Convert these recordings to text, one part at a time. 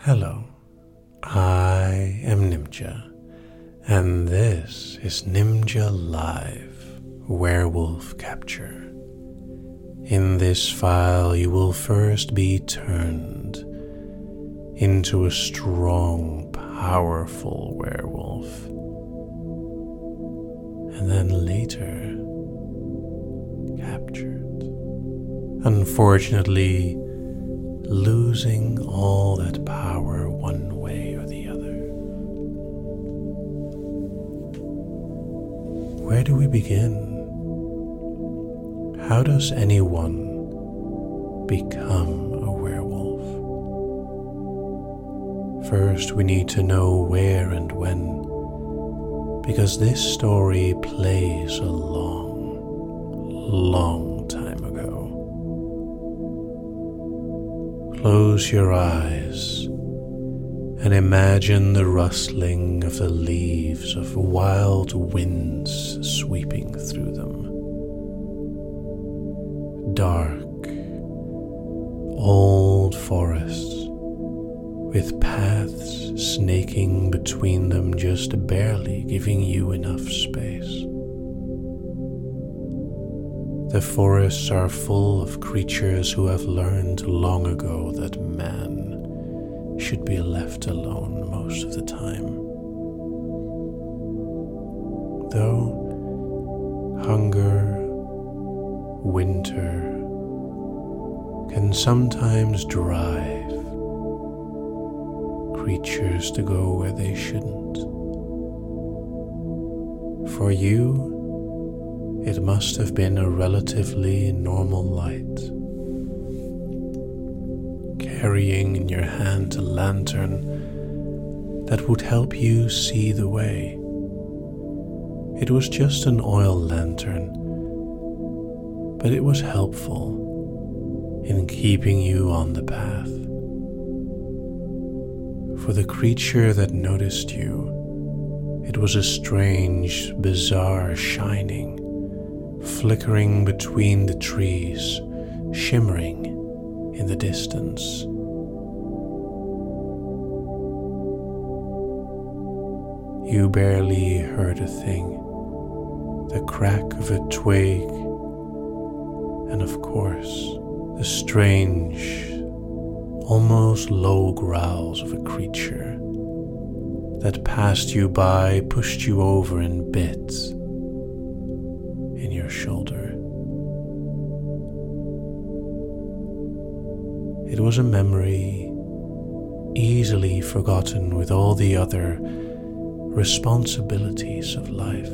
Hello, I am Nimja, and this is Nimja Live Werewolf Capture. In this file, you will first be turned into a strong, powerful werewolf, and then later captured. Unfortunately, losing all that power one way or the other. Where do we begin? How does anyone become a werewolf? First, we need to know where and when, because this story plays a long time ago. Close your eyes and imagine the rustling of the leaves of wild winds sweeping through them. Dark, old forests with paths snaking between them, just barely giving you enough space. The forests are full of creatures who have learned long ago that man should be left alone most of the time. Though hunger, winter can sometimes drive creatures to go where they shouldn't. For you, it must have been a relatively normal light. Carrying in your hand a lantern that would help you see the way. It was just an oil lantern, but it was helpful in keeping you on the path. For the creature that noticed you, it was a strange, bizarre shining, flickering between the trees, shimmering in the distance. You barely heard a thing, the crack of a twig, and of course, the strange, almost low growls of a creature that passed you by, pushed you over, and bit in your shoulder. It was a memory easily forgotten with all the other responsibilities of life.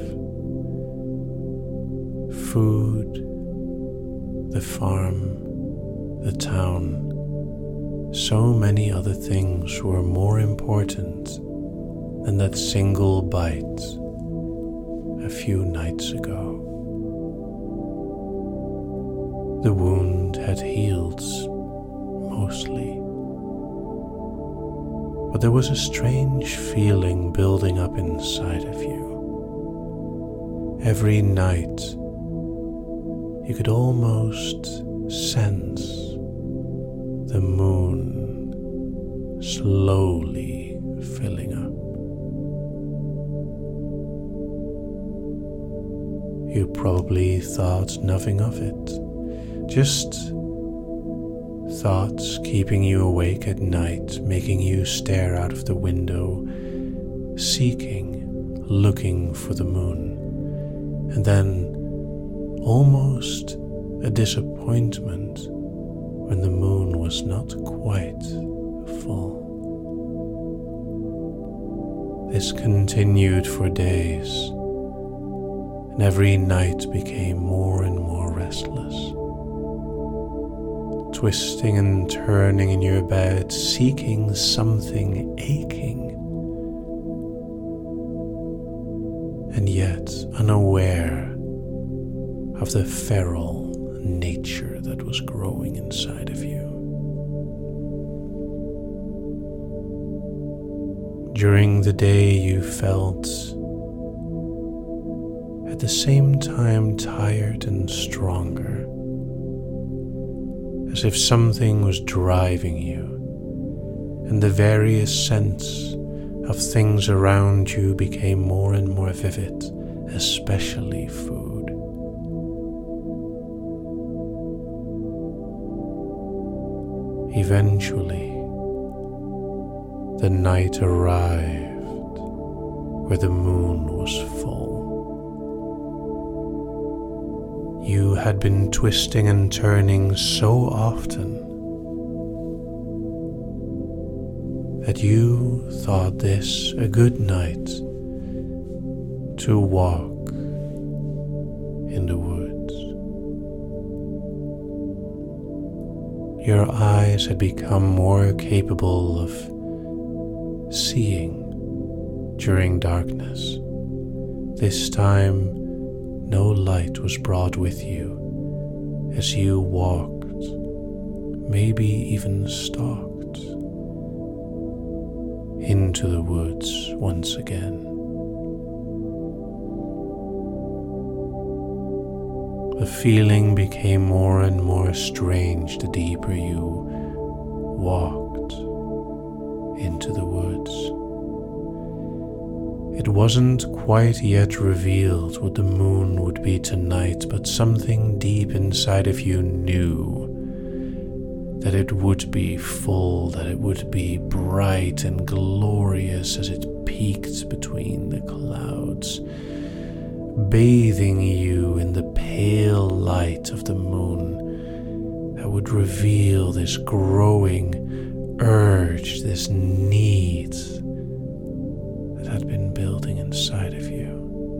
Food, the farm, the town, so many other things were more important than that single bite a few nights ago. The wound had healed, mostly, but there was a strange feeling building up inside of you. Every night, you could almost sense the moon slowly filling up. You probably thought nothing of it, just thoughts keeping you awake at night, making you stare out of the window, seeking, looking for the moon, and then almost a disappointment when the moon was not quite full. This continued for days, and every night became more and more restless. Twisting and turning in your bed, seeking something aching, and yet unaware of the feral nature that was growing inside of you. During the day, you felt at the same time tired and stronger, as if something was driving you, and the various scents of things around you became more and more vivid, especially food. Eventually, the night arrived where the moon was full. You had been twisting and turning so often that you thought this a good night to walk in the woods. Your eyes had become more capable of seeing during darkness. This time, no light was brought with you as you walked, maybe even stalked, into the woods once again. The feeling became more and more strange the deeper you walked into the woods. It wasn't quite yet revealed what the moon would be tonight, but something deep inside of you knew that it would be full, that it would be bright and glorious as it peeked between the clouds, bathing you in the pale light of the moon that would reveal this growing urge, this need that had been building inside of you.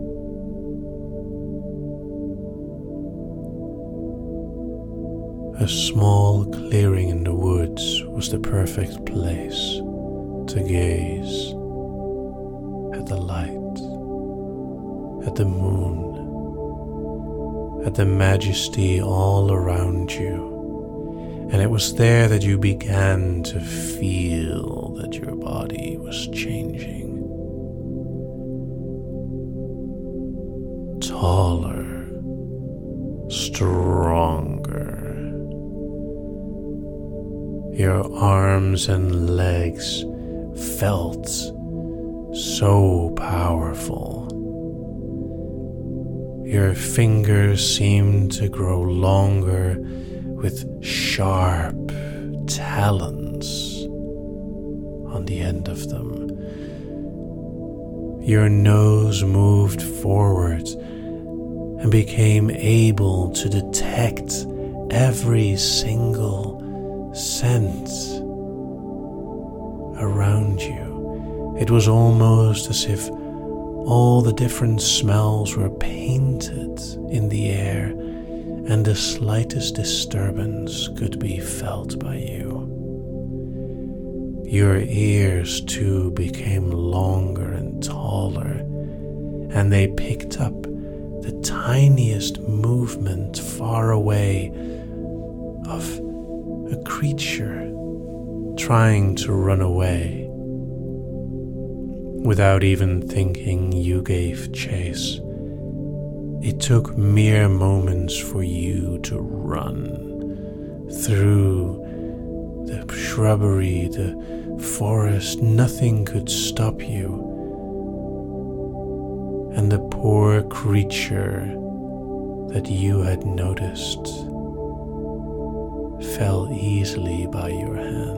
A small clearing in the woods was the perfect place to gaze at the light, at the moon, at the majesty all around you. And it was there that you began to feel that your body was changing. Taller, stronger. Your arms and legs felt so powerful. Your fingers seemed to grow longer with sharp talons on the end of them. Your nose moved forward and became able to detect every single scent around you. It was almost as if all the different smells were painted in the air, and the slightest disturbance could be felt by you. Your ears too became longer and taller, and they picked up the tiniest movement far away of a creature trying to run away. Without even thinking, you gave chase. It took mere moments for you to run through the shrubbery, the forest. Nothing could stop you. And the poor creature that you had noticed fell easily by your hand.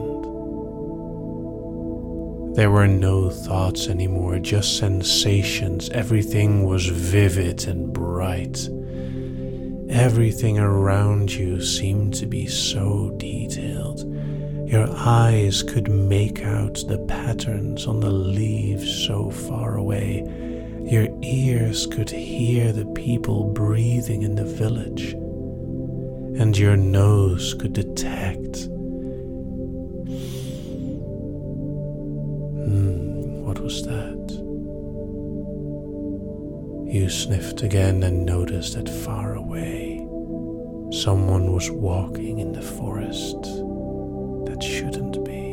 There were no thoughts anymore, just sensations. Everything was vivid and bright. Everything around you seemed to be so detailed. Your eyes could make out the patterns on the leaves so far away. Your ears could hear the people breathing in the village. And your nose could detect. What was that? You sniffed again and noticed that far away, someone was walking in the forest that shouldn't be.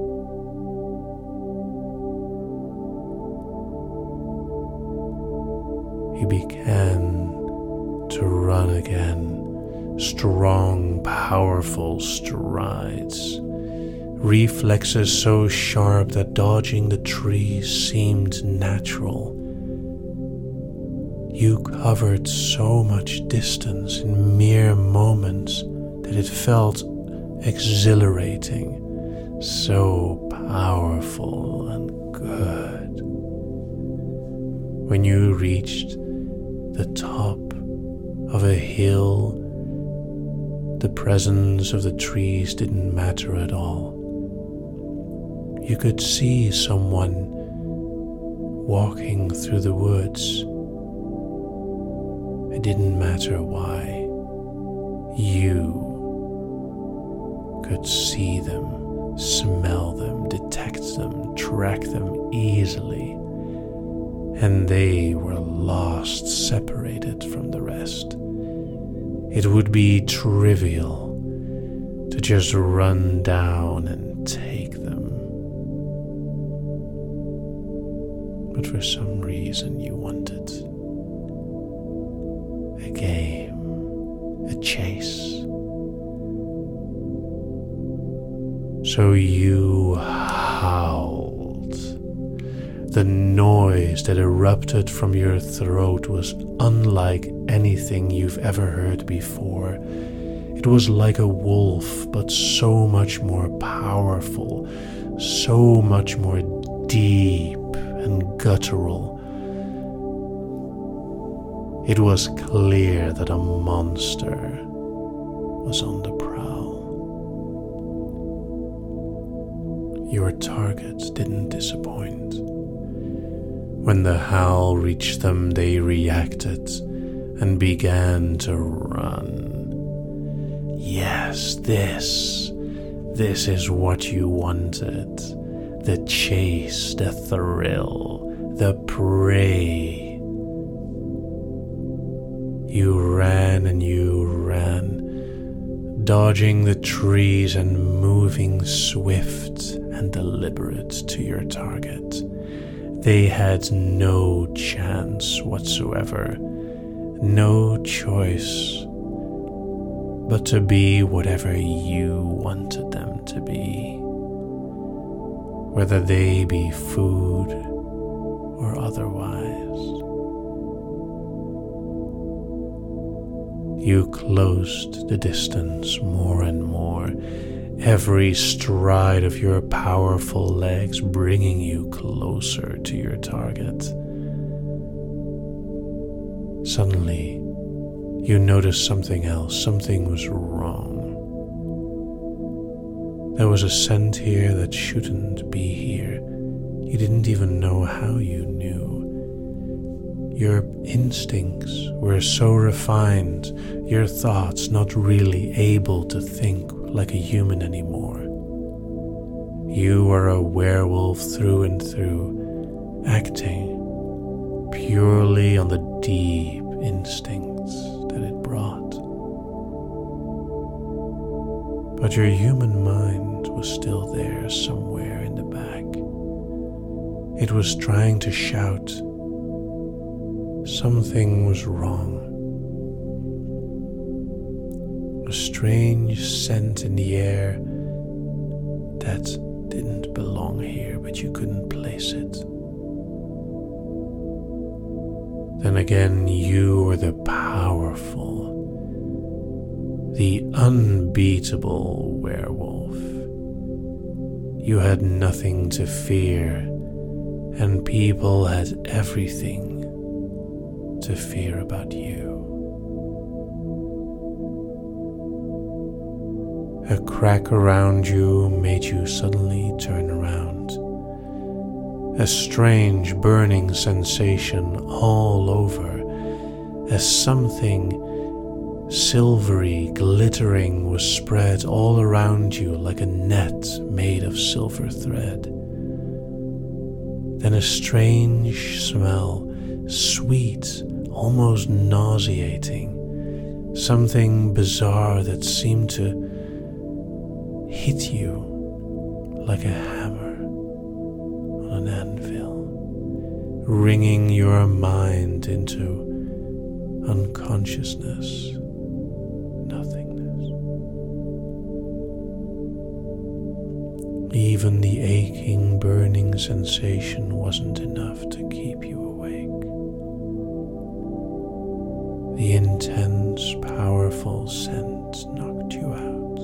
You began to run again, strong, powerful strides, reflexes so sharp that dodging the trees seemed natural. You covered so much distance in mere moments that it felt exhilarating, so powerful and good. When you reached the top of a hill, the presence of the trees didn't matter at all. You could see someone walking through the woods. It didn't matter why. You could see them, smell them, detect them, track them easily, and they were lost, separated from the rest. It would be trivial to just run down and take them. But for some reason you wanted a game, a chase. So you howled. The noise that erupted from your throat was unlike anything you've ever heard before. It was like a wolf, but so much more powerful, so much more deep and guttural. It was clear that a monster was on the prowl. Your target didn't disappoint. When the howl reached them, they reacted and began to run. Yes, this is what you wanted. The chase, the thrill, the prey. You ran and you ran, dodging the trees and moving swift and deliberate to your target. They had no chance whatsoever, no choice but to be whatever you wanted them to be, whether they be food or otherwise. You closed the distance more and more, every stride of your powerful legs bringing you closer to your target. Suddenly, you noticed something else. Something was wrong. There was a scent here that shouldn't be here. You didn't even know how you knew. Your instincts were so refined, your thoughts not really able to think like a human anymore. You were a werewolf through and through, acting purely on the deep instincts that it brought. But your human mind was still there somewhere in the back. It was trying to shout. Something was wrong. A strange scent in the air that didn't belong here, but you couldn't place it. Then again, you were the powerful, the unbeatable werewolf. You had nothing to fear, and people had everything to fear about you. A crack around you made you suddenly turn around. A strange burning sensation all over, as something silvery, glittering was spread all around you like a net made of silver thread. Then a strange smell, sweet, almost nauseating, something bizarre that seemed to hit you like a hammer on an anvil, wringing your mind into unconsciousness, nothingness. Even the aching, burning sensation wasn't enough to keep you awake. The intense, powerful scent knocked you out.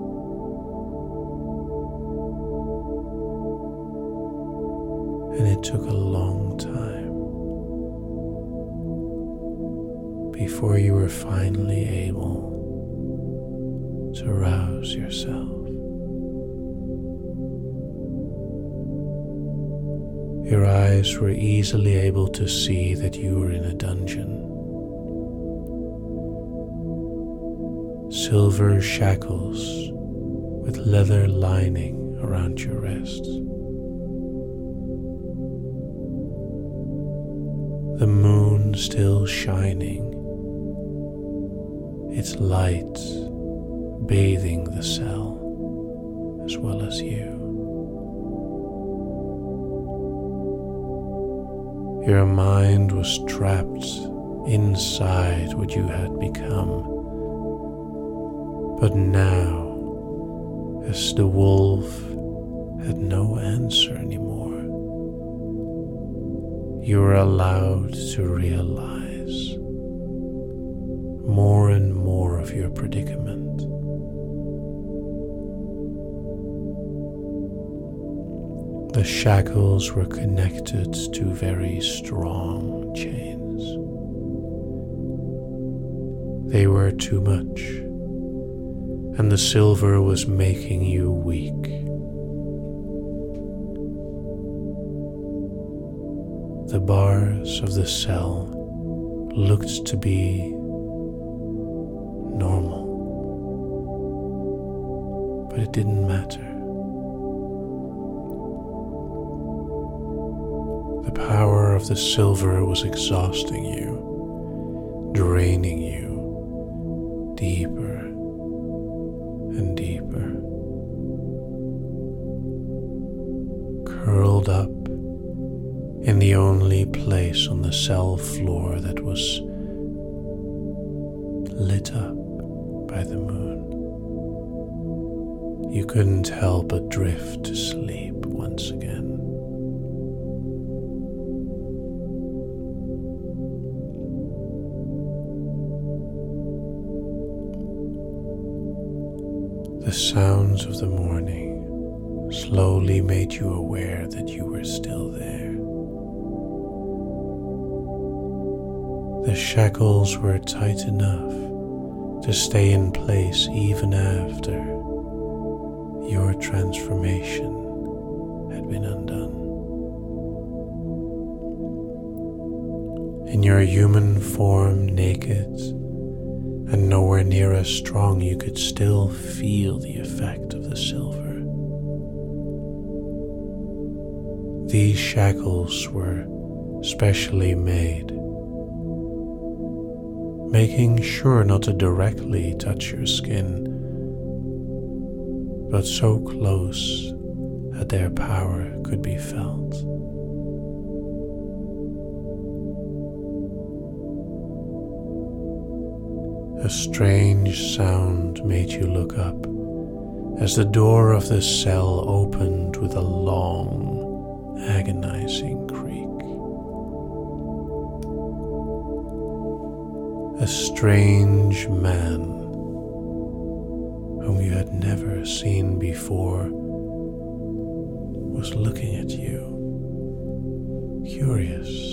And it took a long time before you were finally able to rouse yourself. Your eyes were easily able to see that you were in a dungeon. Silver shackles with leather lining around your wrists. The moon still shining, its light bathing the cell as well as you. Your mind was trapped inside what you had become. But now, as the wolf had no answer anymore, you were allowed to realize more and more of your predicament. The shackles were connected to very strong chains. They were too much, and the silver was making you weak. The bars of the cell looked to be normal, but it didn't matter. The power of the silver was exhausting you, draining you deeper and deeper. Curled up in the only place on the cell floor that was lit up by the moon, you couldn't help but drift to sleep once again. The sounds of the morning slowly made you aware that you were still there. The shackles were tight enough to stay in place even after your transformation had been undone. In your human form, naked and nowhere near as strong, you could still feel the effect of the silver. These shackles were specially made, making sure not to directly touch your skin, but so close that their power could be felt. A strange sound made you look up as the door of the cell opened with a long, agonizing creak. A strange man whom you had never seen before was looking at you, curious,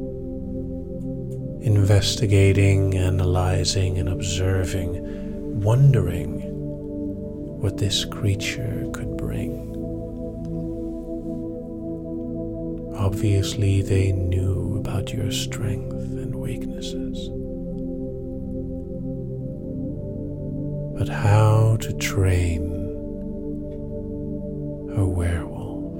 investigating, analyzing, and observing, wondering what this creature could bring. Obviously, they knew about your strength and weaknesses. But how to train a werewolf?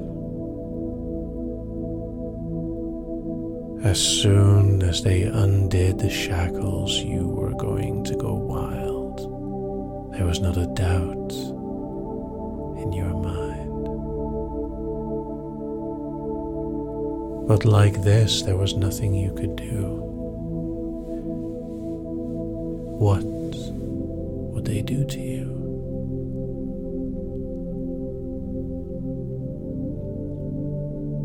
As soon as they undid the shackles, you were going to go wild. There was not a doubt in your mind. But like this, there was nothing you could do. What would they do to you?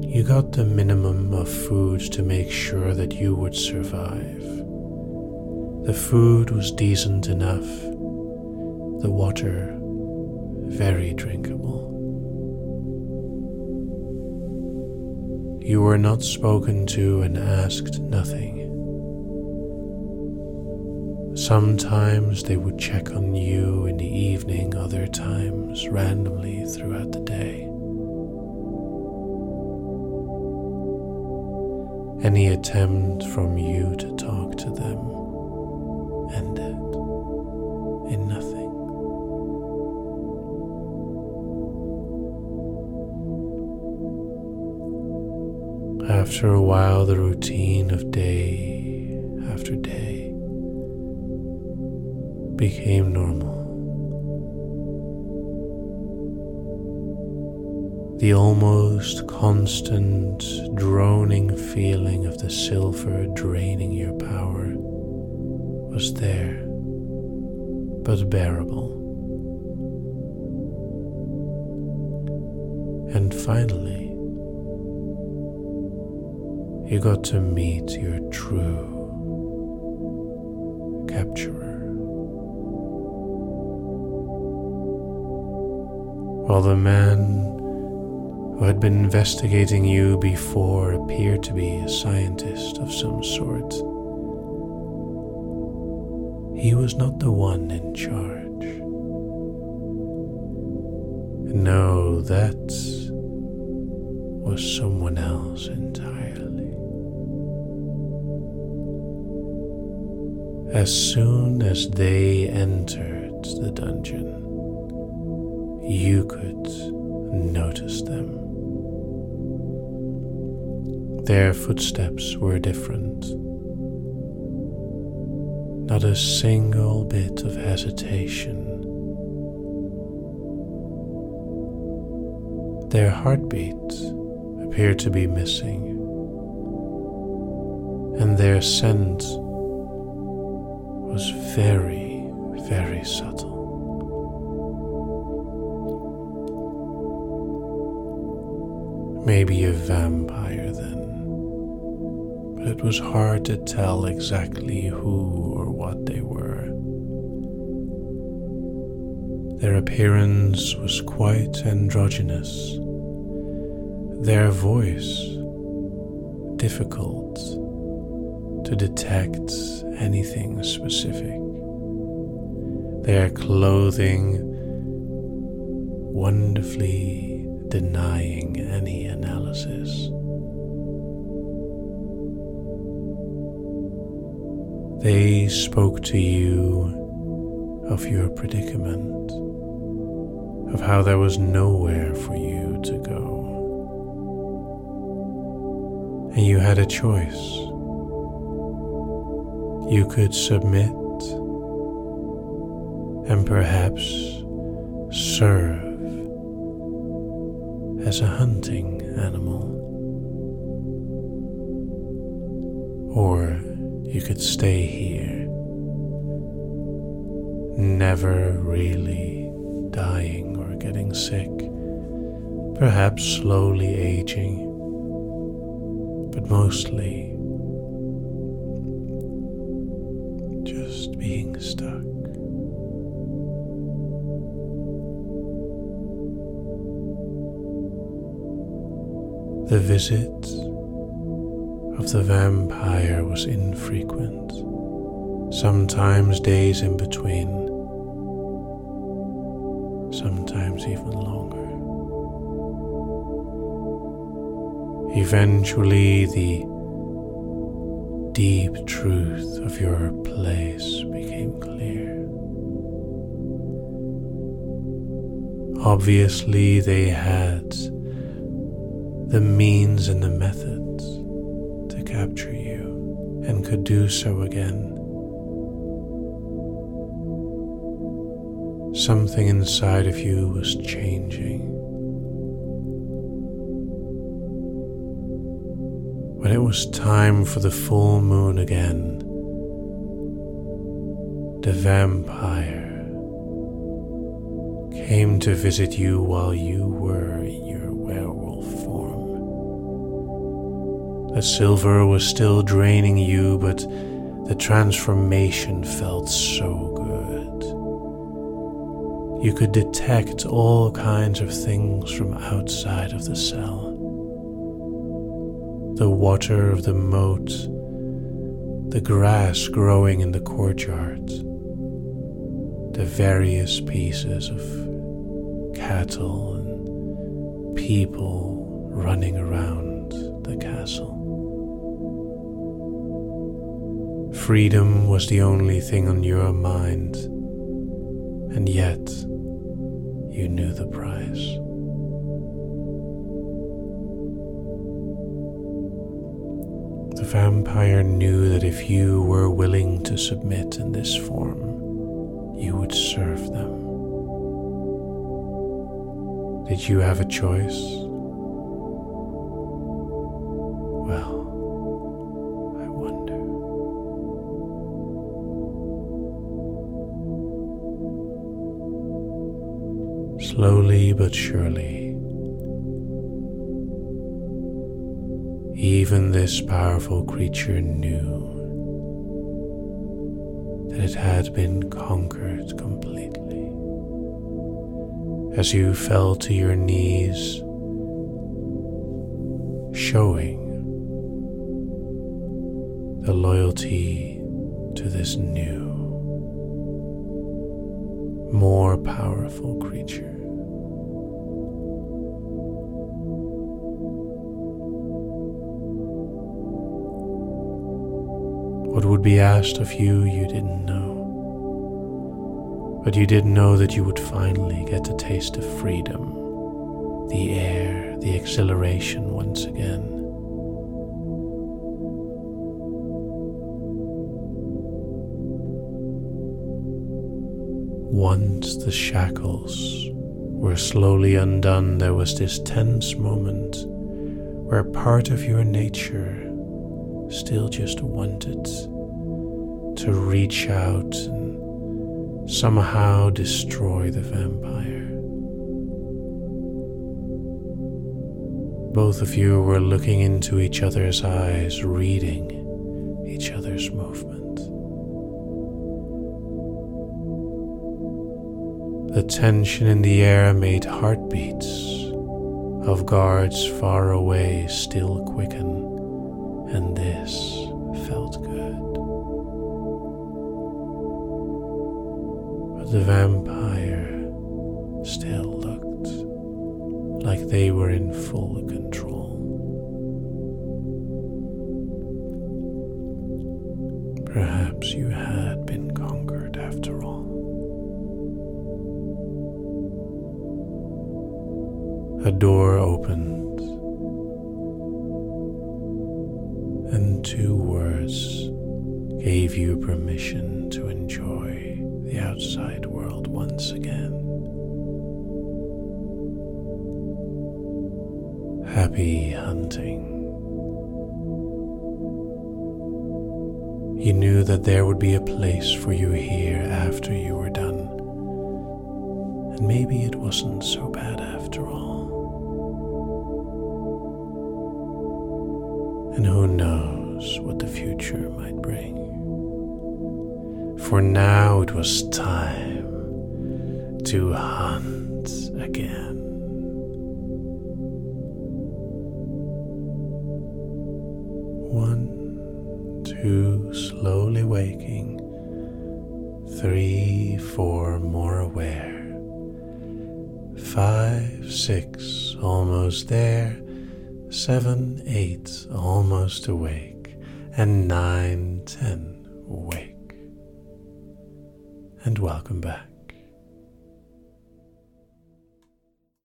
You got the minimum of food to make sure that you would survive. The food was decent enough, the water very drinkable. You were not spoken to and asked nothing. Sometimes they would check on you in the evening, other times randomly throughout the day. Any attempt from you to talk to them ended in nothing. After a while, the routine of day after day became normal. The almost constant droning feeling of the silver draining your power was there, but bearable. And finally, you got to meet your true capturer. While the man who had been investigating you before appeared to be a scientist of some sort, he was not the one in charge. No, that was someone else entirely. As soon as they entered the dungeon, you could notice them. Their footsteps were different. Not a single bit of hesitation. Their heartbeat appeared to be missing, and their scent was very, very subtle. Maybe a vampire then, but it was hard to tell exactly who or what they were. Their appearance was quite androgynous, their voice difficult to detect anything specific, their clothing wonderfully denying any analysis. They spoke to you of your predicament, of how there was nowhere for you to go. And you had a choice. You could submit and perhaps serve as a hunting animal, or you could stay here, never really dying or getting sick, perhaps slowly aging, but mostly just being stuck. The visit of the vampire was infrequent, sometimes days in between, sometimes even longer. Eventually, the deep truth of your place became clear. Obviously, they had the means and the methods to capture you, and could do so again. Something inside of you was changing. When it was time for the full moon again, the vampire came to visit you while you were in your werewolf form. The silver was still draining you, but the transformation felt so good. You could detect all kinds of things from outside of the cell. The water of the moat, the grass growing in the courtyard, the various pieces of cattle and people running around the castle. Freedom was the only thing on your mind, and yet you knew the price. The vampire knew that if you were willing to submit in this form, you would serve them. Did you have a choice? Well, I wonder. Slowly but surely, even this powerful creature knew that it had been conquered completely. As you fell to your knees, showing the loyalty to this new, more powerful creature. What would be asked of you, you didn't know. But you did know that you would finally get to taste the freedom, the air, the exhilaration once again. Once the shackles were slowly undone, there was this tense moment where part of your nature still just wanted to reach out and somehow destroy the vampire. Both of you were looking into each other's eyes, reading each other's movement. The tension in the air made heartbeats of guards far away still quicken, and this felt good. But the vampire still looked like they were in full control. Perhaps you had been conquered after all. A door opened, and two words gave you permission to enjoy the outside world once again. Happy hunting. You knew that there would be a place for you here after you were done, and maybe it wasn't so bad after all. And who knows what the future might bring. For now it was time to hunt again. One, two, slowly waking. 3, 4, more aware. 5, 6, almost there. 7, 8, almost awake, and 9, 10, awake. And welcome back.